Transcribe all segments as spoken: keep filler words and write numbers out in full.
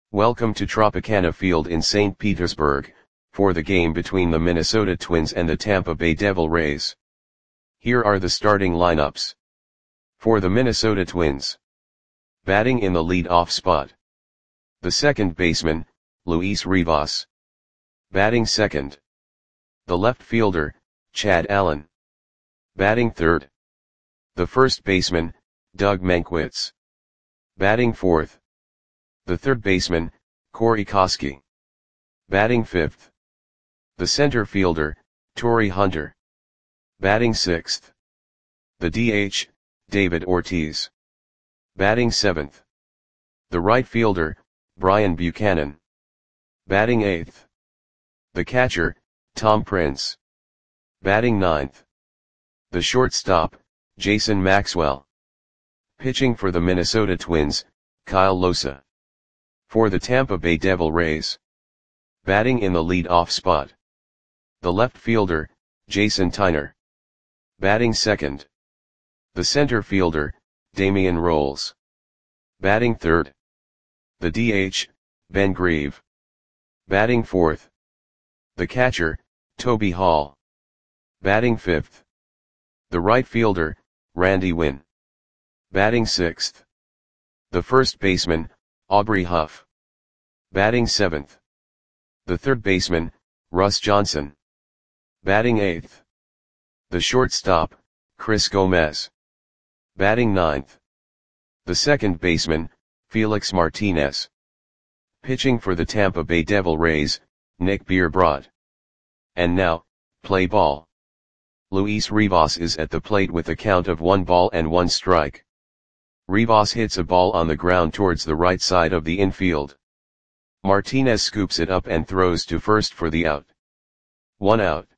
Welcome to Tropicana Field in Saint Petersburg, for the game between the Minnesota Twins and the Tampa Bay Devil Rays. Here are the starting lineups. For the Minnesota Twins. Batting in the lead-off spot. The second baseman, Luis Rivas. Batting second. The left fielder, Chad Allen. Batting third. The first baseman, Doug Mankiewicz. Batting fourth. The third baseman, Corey Koskie. Batting fifth. The center fielder, Torii Hunter. Batting sixth. The D H, David Ortiz. Batting seventh. The right fielder, Brian Buchanan. Batting eighth. The catcher, Tom Prince. Batting ninth. The shortstop, Jason Maxwell. Pitching for the Minnesota Twins, Kyle Lohse. For the Tampa Bay Devil Rays. Batting in the lead-off spot. The left fielder, Jason Tyner. Batting second. The center fielder, Damian Rolls. Batting third. The D H, Ben Grieve. Batting fourth. The catcher, Toby Hall. Batting fifth. The right fielder, Randy Winn. Batting sixth. The first baseman, Aubrey Huff. Batting seventh. The third baseman, Russ Johnson. Batting eighth. The shortstop, Chris Gomez. Batting ninth. The second baseman, Felix Martinez. Pitching for the Tampa Bay Devil Rays, Nick Bierbrod. And now, play ball. Luis Rivas is at the plate with a count of one ball and one strike. Rivas hits a ball on the ground towards the right side of the infield. Martinez scoops it up and throws to first for the out. One out.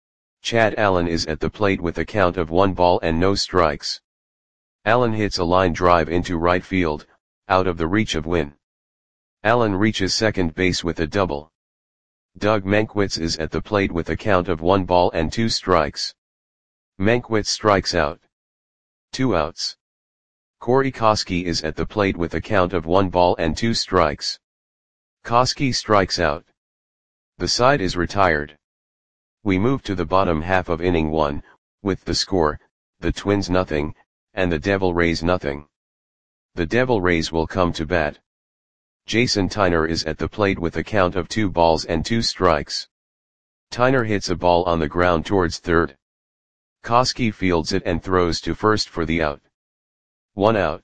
Chad Allen is at the plate with a count of one ball and no strikes. Allen hits a line drive into right field, out of the reach of Winn. Allen reaches second base with a double. Doug Mankiewicz is at the plate with a count of one ball and two strikes. Mankiewicz strikes out. Two outs. Corey Koskie is at the plate with a count of one ball and two strikes. Koskie strikes out. The side is retired. We move to the bottom half of inning one, with the score, the Twins nothing, and the Devil Rays nothing. The Devil Rays will come to bat. Jason Tyner is at the plate with a count of two balls and two strikes. Tyner hits a ball on the ground towards third. Koskie fields it and throws to first for the out. One out.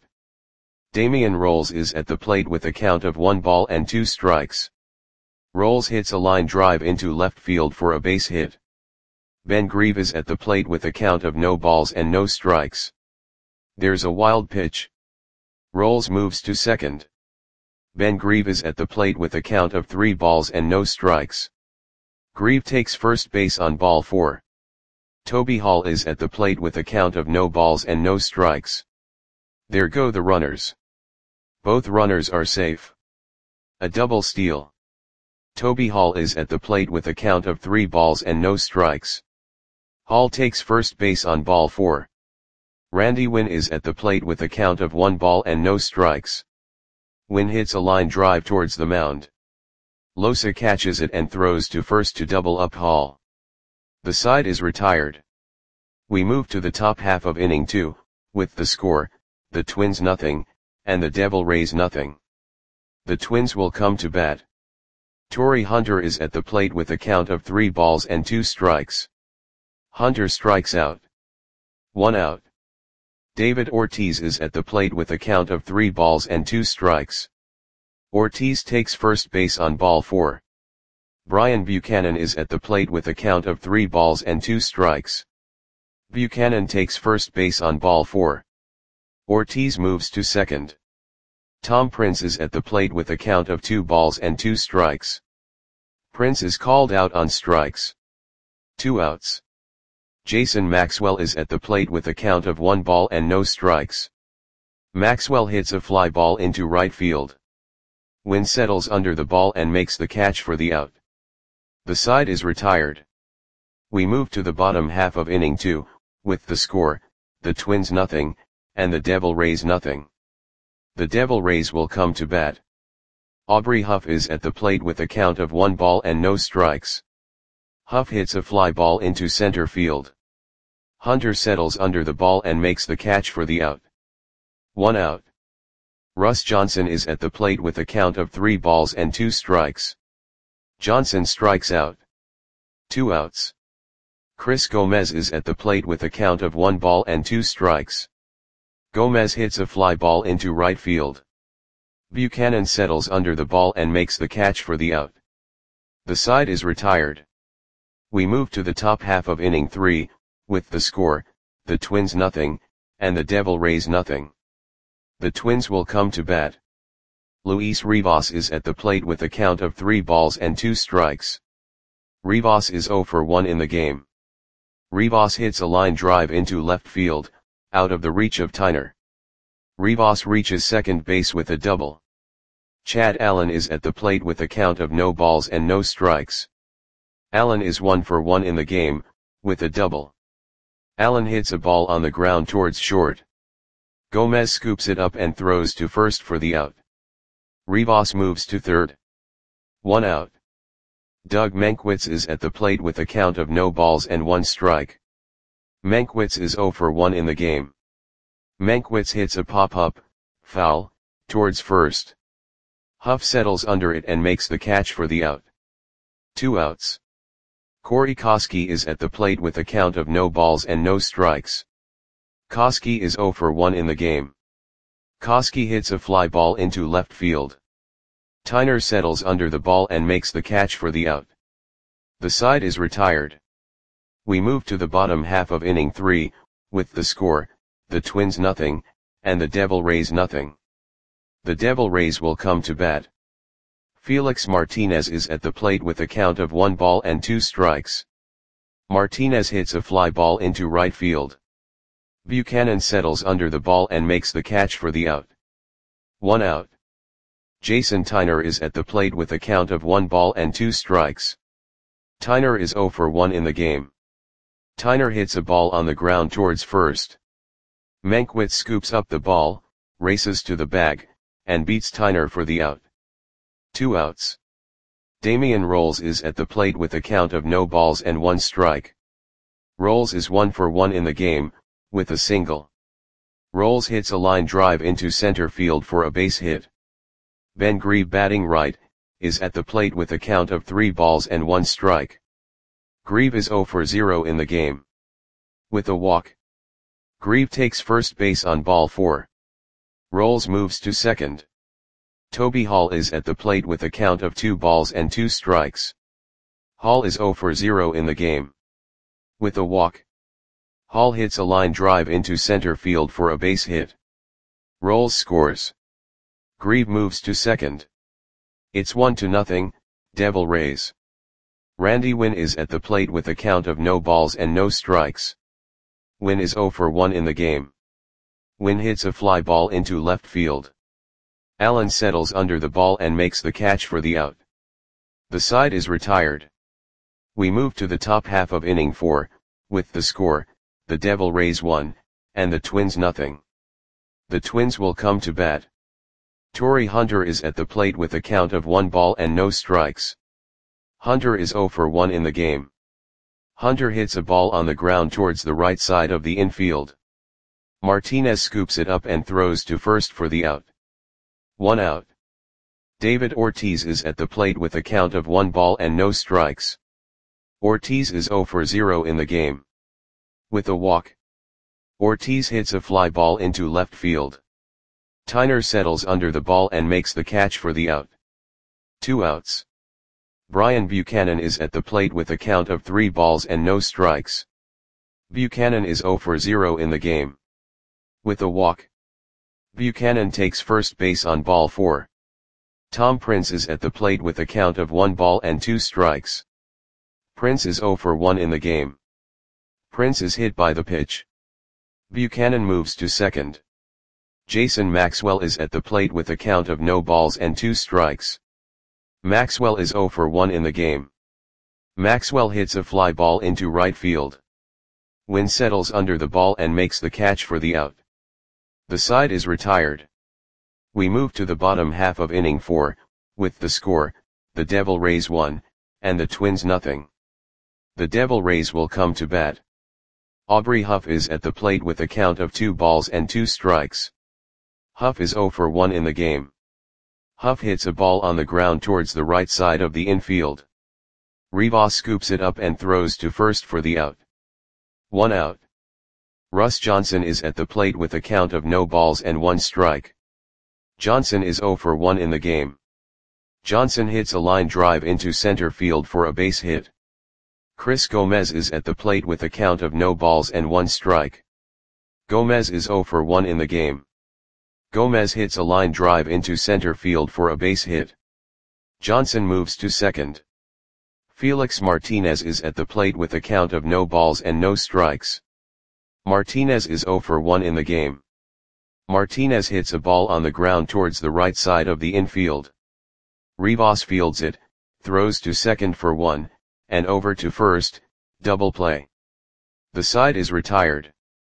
Damian Rolls is at the plate with a count of one ball and two strikes. Rolls hits a line drive into left field for a base hit. Ben Grieve is at the plate with a count of no balls and no strikes. There's a wild pitch. Rolls moves to second. Ben Grieve is at the plate with a count of three balls and no strikes. Grieve takes first base on ball four. Toby Hall is at the plate with a count of no balls and no strikes. There go the runners. Both runners are safe. A double steal. Toby Hall is at the plate with a count of three balls and no strikes. Hall takes first base on ball four. Randy Winn is at the plate with a count of one ball and no strikes. Winn hits a line drive towards the mound. Lohse catches it and throws to first to double up Hall. The side is retired. We move to the top half of inning two, with the score, the Twins nothing, and the Devil Rays nothing. The Twins will come to bat. Torii Hunter is at the plate with a count of three balls and two strikes. Hunter strikes out. One out. David Ortiz is at the plate with a count of three balls and two strikes. Ortiz takes first base on ball four. Brian Buchanan is at the plate with a count of three balls and two strikes. Buchanan takes first base on ball four. Ortiz moves to second. Tom Prince is at the plate with a count of two balls and two strikes. Prince is called out on strikes. Two outs. Jason Maxwell is at the plate with a count of one ball and no strikes. Maxwell hits a fly ball into right field. Winn settles under the ball and makes the catch for the out. The side is retired. We move to the bottom half of inning two, with the score, the Twins nothing, and the Devil Rays nothing. The Devil Rays will come to bat. Aubrey Huff is at the plate with a count of one ball and no strikes. Huff hits a fly ball into center field. Hunter settles under the ball and makes the catch for the out. One out. Russ Johnson is at the plate with a count of three balls and two strikes. Johnson strikes out. Two outs. Chris Gomez is at the plate with a count of one ball and two strikes. Gomez hits a fly ball into right field. Buchanan settles under the ball and makes the catch for the out. The side is retired. We move to the top half of inning three, with the score, the Twins nothing, and the Devil Rays nothing. The Twins will come to bat. Luis Rivas is at the plate with a count of three balls and two strikes. Rivas is zero for one in the game. Rivas hits a line drive into left field, out of the reach of Tyner. Rivas reaches second base with a double. Chad Allen is at the plate with a count of no balls and no strikes. Allen is one for one in the game, with a double. Allen hits a ball on the ground towards short. Gomez scoops it up and throws to first for the out. Rivas moves to third. One out. Doug Mankiewicz is at the plate with a count of no balls and one strike. Mankiewicz is zero for one in the game. Mankiewicz hits a pop-up, foul, towards first. Huff settles under it and makes the catch for the out. Two outs. Corey Koskie is at the plate with a count of no balls and no strikes. Koskie is zero for one in the game. Koskie hits a fly ball into left field. Tyner settles under the ball and makes the catch for the out. The side is retired. We move to the bottom half of inning three, with the score, the Twins nothing, and the Devil Rays nothing. The Devil Rays will come to bat. Felix Martinez is at the plate with a count of one ball and two strikes. Martinez hits a fly ball into right field. Buchanan settles under the ball and makes the catch for the out. One out. Jason Tyner is at the plate with a count of one ball and two strikes. Tyner is zero for one in the game. Tyner hits a ball on the ground towards first. Mankiewicz scoops up the ball, races to the bag, and beats Tyner for the out. Two outs. Damian Rolls is at the plate with a count of no balls and one strike. Rolls is one for one in the game, with a single. Rolls hits a line drive into center field for a base hit. Ben Grieve, batting right, is at the plate with a count of three balls and one strike. Grieve is zero for zero in the game. With a walk. Grieve takes first base on ball four. Rolls moves to second. Toby Hall is at the plate with a count of two balls and two strikes. Hall is zero for zero in the game. With a walk. Hall hits a line drive into center field for a base hit. Rolls scores. Grieve moves to second. It's one to nothing, Devil Rays. Randy Winn is at the plate with a count of no balls and no strikes. Winn is zero for one in the game. Winn hits a fly ball into left field. Allen settles under the ball and makes the catch for the out. The side is retired. We move to the top half of inning four, with the score, the Devil Rays one, and the Twins nothing. The Twins will come to bat. Torii Hunter is at the plate with a count of one ball and no strikes. Hunter is zero for one in the game. Hunter hits a ball on the ground towards the right side of the infield. Martinez scoops it up and throws to first for the out. One out. David Ortiz is at the plate with a count of one ball and no strikes. Ortiz is zero for zero in the game. With a walk. Ortiz hits a fly ball into left field. Tyner settles under the ball and makes the catch for the out. Two outs. Brian Buchanan is at the plate with a count of three balls and no strikes. Buchanan is zero for zero in the game. With a walk. Buchanan takes first base on ball four. Tom Prince is at the plate with a count of one ball and two strikes. Prince is zero for one in the game. Prince is hit by the pitch. Buchanan moves to second. Jason Maxwell is at the plate with a count of no balls and two strikes. Maxwell is zero for one in the game. Maxwell hits a fly ball into right field. Winn settles under the ball and makes the catch for the out. The side is retired. We move to the bottom half of inning four, With the score, the Devil Rays one, and the Twins nothing. The Devil Rays will come to bat. Aubrey Huff is at the plate with a count of two balls and two strikes. Huff is zero for one in the game. Huff hits a ball on the ground towards the right side of the infield. Rivas scoops it up and throws to first for the out. One out. Russ Johnson is at the plate with a count of no balls and one strike. Johnson is zero for one in the game. Johnson hits a line drive into center field for a base hit. Chris Gomez is at the plate with a count of no balls and one strike. Gomez is zero for one in the game. Gomez hits a line drive into center field for a base hit. Johnson moves to second. Felix Martinez is at the plate with a count of no balls and no strikes. Martinez is zero for one in the game. Martinez hits a ball on the ground towards the right side of the infield. Rivas fields it, throws to second for one, and over to first, double play. The side is retired.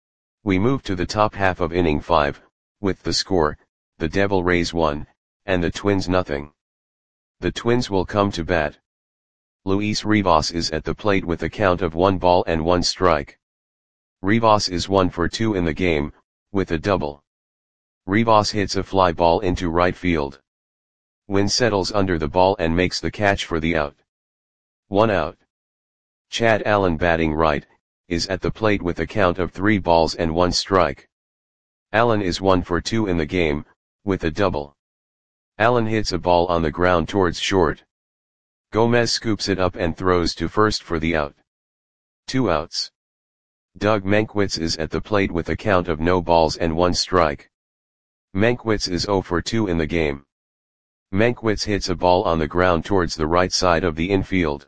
We move to the top half of inning five, with the score, the Devil Rays one, and the Twins nothing. The Twins will come to bat. Luis Rivas is at the plate with a count of one ball and one strike. Rivas is one for two in the game, with a double. Rivas hits a fly ball into right field. Wynn settles under the ball and makes the catch for the out. One out. Chad Allen, batting right, is at the plate with a count of three balls and one strike. Allen is one for two in the game, with a double. Allen hits a ball on the ground towards short. Gomez scoops it up and throws to first for the out. Two outs. Doug Mankiewicz is at the plate with a count of no balls and one strike. Mankiewicz is zero for two in the game. Mankiewicz hits a ball on the ground towards the right side of the infield.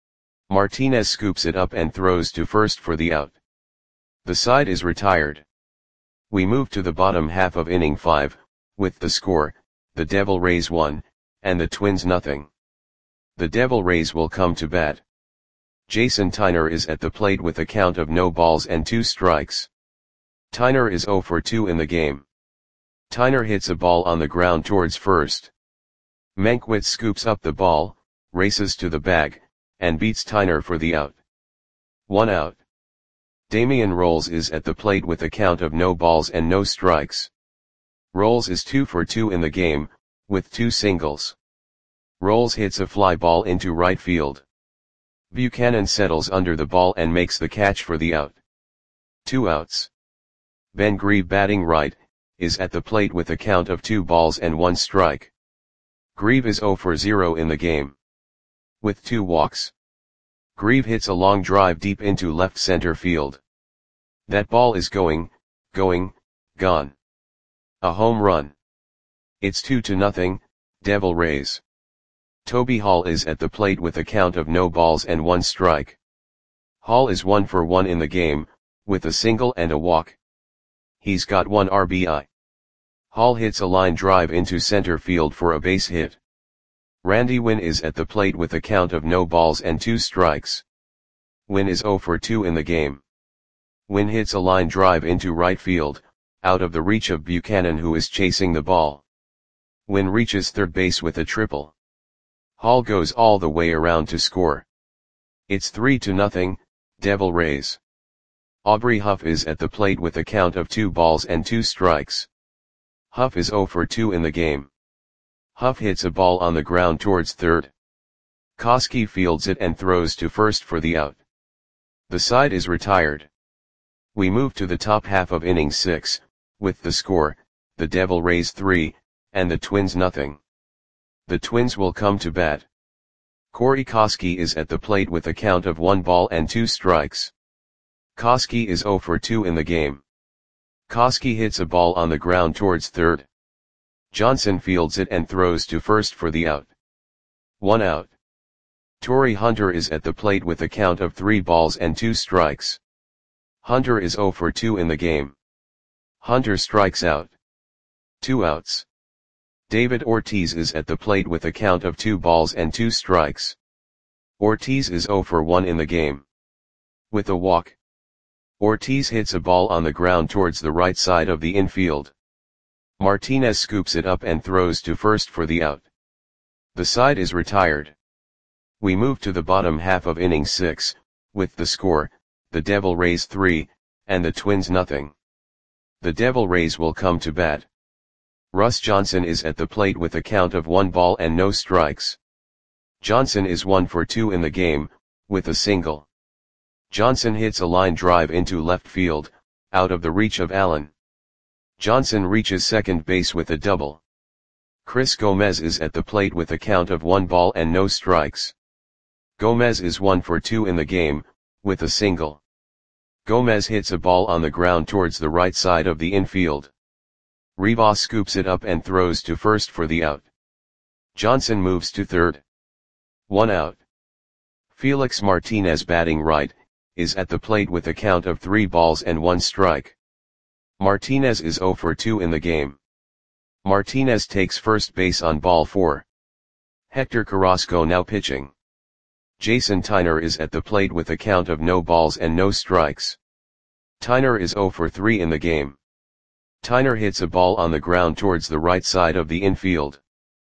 Martinez scoops it up and throws to first for the out. The side is retired. We move to the bottom half of inning five, with the score, the Devil Rays one, and the Twins nothing. The Devil Rays will come to bat. Jason Tyner is at the plate with a count of no balls and two strikes. Tyner is zero for two in the game. Tyner hits a ball on the ground towards first. Mankiewicz scoops up the ball, races to the bag, and beats Tyner for the out. One out. Damian Rolls is at the plate with a count of no balls and no strikes. Rolls is two for two in the game, with two singles. Rolls hits a fly ball into right field. Buchanan settles under the ball and makes the catch for the out. Two outs. Ben Grieve, batting right, is at the plate with a count of two balls and one strike. Grieve is zero for zero in the game. With two walks. Grieve hits a long drive deep into left center field. That ball is going, going, gone. A home run. It's two to nothing, Devil Rays. Toby Hall is at the plate with a count of no balls and one strike. Hall is one for one in the game, with a single and a walk. He's got one R B I. Hall hits a line drive into center field for a base hit. Randy Wynn is at the plate with a count of no balls and two strikes. Wynn is zero for two in the game. Wynn hits a line drive into right field, out of the reach of Buchanan, who is chasing the ball. Wynn reaches third base with a triple. Hall goes all the way around to score. It's three to nothing, Devil Rays. Aubrey Huff is at the plate with a count of two balls and two strikes. Huff is zero for two in the game. Huff hits a ball on the ground towards third. Koski fields it and throws to first for the out. The side is retired. We move to the top half of inning six, with the score, the Devil Rays three, and the Twins nothing. The Twins will come to bat. Corey Koski is at the plate with a count of one ball and two strikes. Koski is zero for two in the game. Koski hits a ball on the ground towards third. Johnson fields it and throws to first for the out. One out. Torrey Hunter is at the plate with a count of three balls and two strikes. Hunter is zero for two in the game. Hunter strikes out. Two outs. David Ortiz is at the plate with a count of two balls and two strikes. Ortiz is zero for one in the game. With a walk. Ortiz hits a ball on the ground towards the right side of the infield. Martinez scoops it up and throws to first for the out. The side is retired. We move to the bottom half of inning six, with the score, the Devil Rays three, and the Twins nothing. The Devil Rays will come to bat. Russ Johnson is at the plate with a count of one ball and no strikes. Johnson is one for two in the game, with a single. Johnson hits a line drive into left field, out of the reach of Allen. Johnson reaches second base with a double. Chris Gomez is at the plate with a count of one ball and no strikes. Gomez is one for two in the game, with a single. Gomez hits a ball on the ground towards the right side of the infield. Rivas scoops it up and throws to first for the out. Johnson moves to third. One out. Felix Martinez, batting right, is at the plate with a count of three balls and one strike. Martinez is zero for two in the game. Martinez takes first base on ball four. Hector Carrasco now pitching. Jason Tyner is at the plate with a count of no balls and no strikes. Tyner is zero for three in the game. Tyner hits a ball on the ground towards the right side of the infield.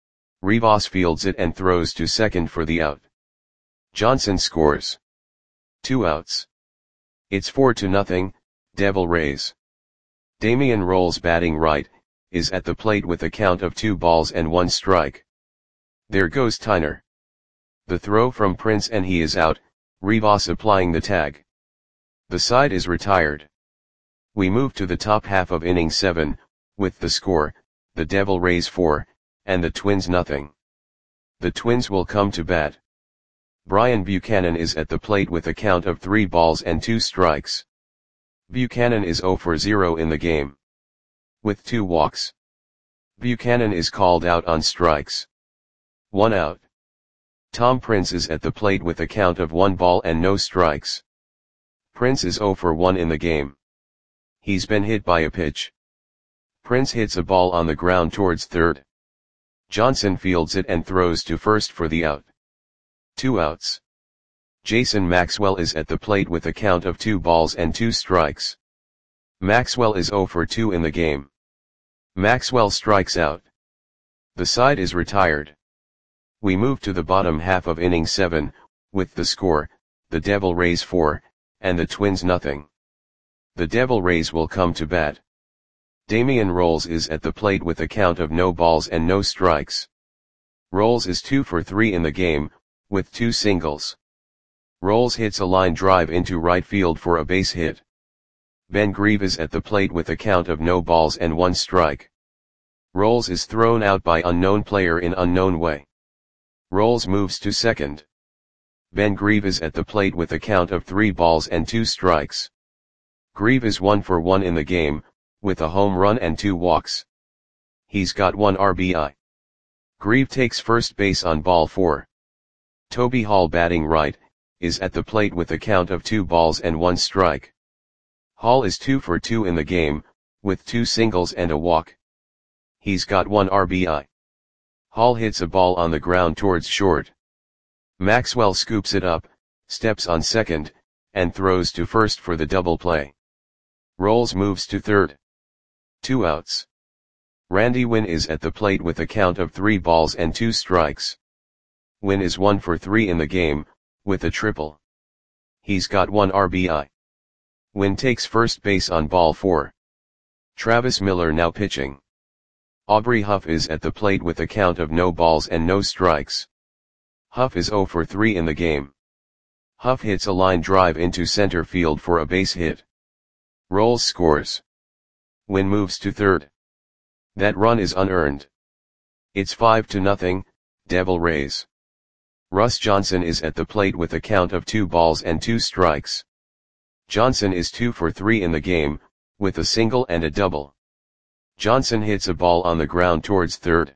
Rivas fields it and throws to second for the out. Johnson scores. Two outs. It's four to nothing, Devil Rays. Damian Rolls, batting right, is at the plate with a count of two balls and one strike. There goes Tyner. The throw from Prince and he is out, Rivas applying the tag. The side is retired. We move to the top half of inning seven, with the score, the Devil Rays four, and the Twins nothing. The Twins will come to bat. Brian Buchanan is at the plate with a count of three balls and two strikes. Buchanan is zero for zero in the game. With two walks. Buchanan is called out on strikes. One out. Tom Prince is at the plate with a count of one ball and no strikes. Prince is zero for one in the game. He's been hit by a pitch. Prince hits a ball on the ground towards third. Johnson fields it and throws to first for the out. Two outs. Jason Maxwell is at the plate with a count of two balls and two strikes. Maxwell is zero for two in the game. Maxwell strikes out. The side is retired. We move to the bottom half of inning seven, with the score, the Devil Rays four, and the Twins nothing. The Devil Rays will come to bat. Damian Rolls is at the plate with a count of no balls and no strikes. Rolls is two for three in the game, with two singles. Rolls hits a line drive into right field for a base hit. Ben Grieve is at the plate with a count of no balls and one strike. Rolls is thrown out by unknown player in unknown way. Rolls moves to second. Ben Grieve is at the plate with a count of three balls and two strikes. Grieve is one for one in the game, with a home run and two walks. He's got one R B I. Grieve takes first base on ball four. Toby Hall, batting right, is at the plate with a count of two balls and one strike. Hall is two for two in the game, with two singles and a walk. He's got one R B I. Hall hits a ball on the ground towards short. Maxwell scoops it up, steps on second, and throws to first for the double play. Rolls moves to third. Two outs. Randy Winn is at the plate with a count of three balls and two strikes. Winn is one for three in the game, with a triple. He's got one R B I. Winn takes first base on ball four. Travis Miller now pitching. Aubrey Huff is at the plate with a count of no balls and no strikes. Huff is zero for three in the game. Huff hits a line drive into center field for a base hit. Rolls scores. Winn moves to third. That run is unearned. It's five to nothing, Devil Rays. Russ Johnson is at the plate with a count of two balls and two strikes. Johnson is two for three in the game, with a single and a double. Johnson hits a ball on the ground towards third.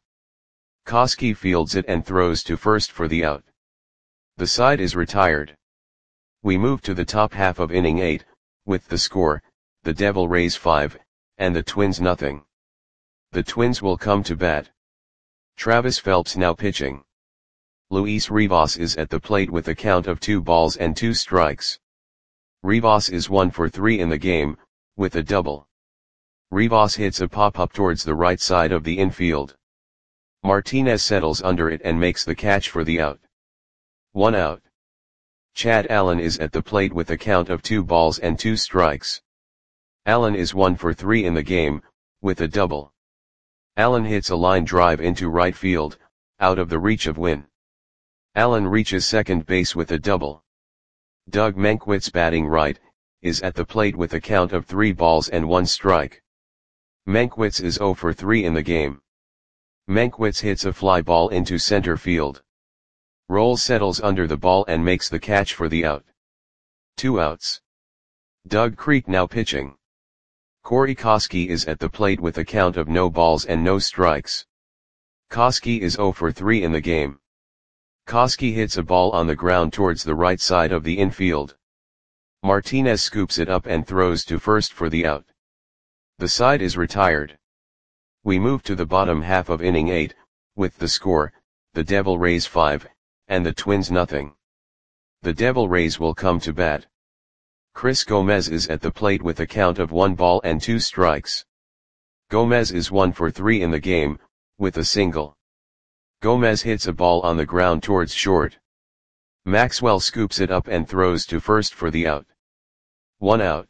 Koski fields it and throws to first for the out. The side is retired. We move to the top half of inning eight, with the score, the Devil Rays five, and the Twins nothing. The Twins will come to bat. Travis Phelps now pitching. Luis Rivas is at the plate with a count of two balls and two strikes. Rivas is one for three in the game, with a double. Rivas hits a pop-up towards the right side of the infield. Martinez settles under it and makes the catch for the out. One out. Chad Allen is at the plate with a count of two balls and two strikes. Allen is one for three in the game, with a double. Allen hits a line drive into right field, out of the reach of Winn. Allen reaches second base with a double. Doug Mankiewicz, batting right, is at the plate with a count of three balls and one strike. Mankiewicz is zero for three in the game. Mankiewicz hits a fly ball into center field. Roles settles under the ball and makes the catch for the out. Two outs. Doug Creek now pitching. Corey Koskie is at the plate with a count of no balls and no strikes. Koskie is zero for three in the game. Koskie hits a ball on the ground towards the right side of the infield. Martinez scoops it up and throws to first for the out. The side is retired. We move to the bottom half of inning eight, with the score, the Devil Rays five, and the Twins nothing. The Devil Rays will come to bat. Chris Gomez is at the plate with a count of one ball and two strikes. Gomez is one for three in the game, with a single. Gomez hits a ball on the ground towards short. Maxwell scoops it up and throws to first for the out. One out.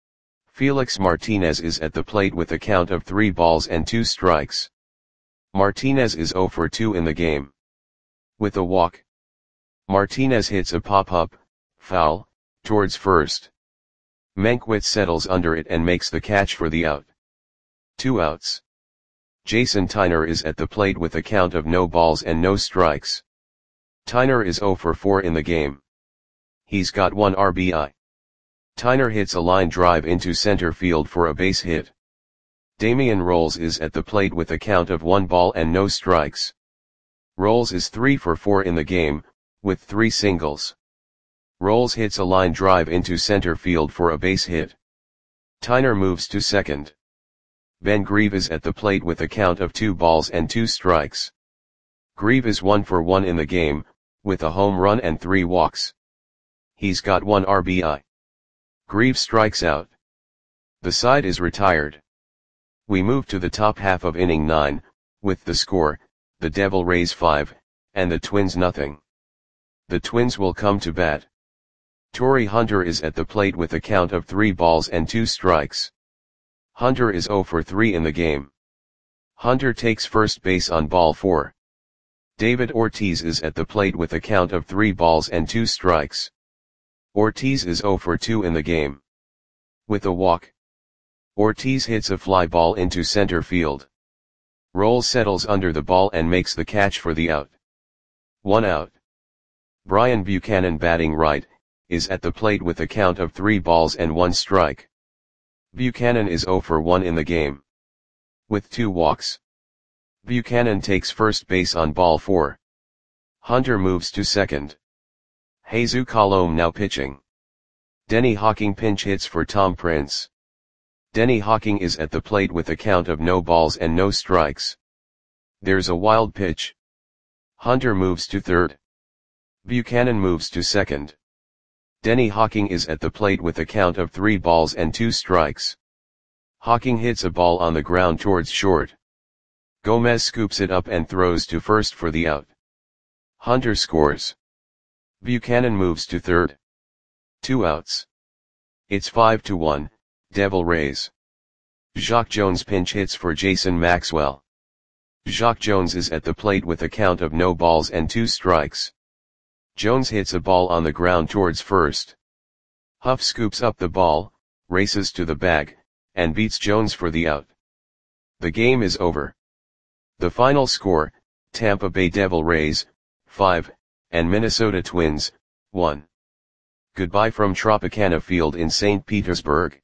Felix Martinez is at the plate with a count of three balls and two strikes. Martinez is zero for two in the game. With a walk. Martinez hits a pop-up, foul, towards first. Mankiewicz settles under it and makes the catch for the out. Two outs. Jason Tyner is at the plate with a count of no balls and no strikes. Tyner is zero for four in the game. He's got one R B I. Tyner hits a line drive into center field for a base hit. Damian Rolls is at the plate with a count of one ball and no strikes. Rolls is three for four in the game, with three singles. Rolls hits a line drive into center field for a base hit. Tyner moves to second. Ben Grieve is at the plate with a count of two balls and two strikes. Grieve is one for one in the game, with a home run and three walks. He's got one R B I. Grieve strikes out. The side is retired. We move to the top half of inning nine, with the score, the Devil Rays five, and the Twins nothing. The Twins will come to bat. Torrey Hunter is at the plate with a count of three balls and two strikes. Hunter is zero for three in the game. Hunter takes first base on ball four. David Ortiz is at the plate with a count of three balls and two strikes. Ortiz is zero for two in the game. With a walk. Ortiz hits a fly ball into center field. Rolls settles under the ball and makes the catch for the out. One out. Brian Buchanan, batting right, is at the plate with a count of three balls and one strike. Buchanan is zero for one in the game. With two walks. Buchanan takes first base on ball four. Hunter moves to second. Jesus Colome now pitching. Denny Hawking pinch hits for Tom Prince. Denny Hawking is at the plate with a count of no balls and no strikes. There's a wild pitch. Hunter moves to third. Buchanan moves to second. Denny Hawking is at the plate with a count of three balls and two strikes. Hawking hits a ball on the ground towards short. Gomez scoops it up and throws to first for the out. Hunter scores. Buchanan moves to third. Two outs. It's five to one, Devil Rays. Jacque Jones pinch hits for Jason Maxwell. Jacque Jones is at the plate with a count of no balls and two strikes. Jones hits a ball on the ground towards first. Huff scoops up the ball, races to the bag, and beats Jones for the out. The game is over. The final score, Tampa Bay Devil Rays, five, and Minnesota Twins, one. Goodbye from Tropicana Field in Saint Petersburg.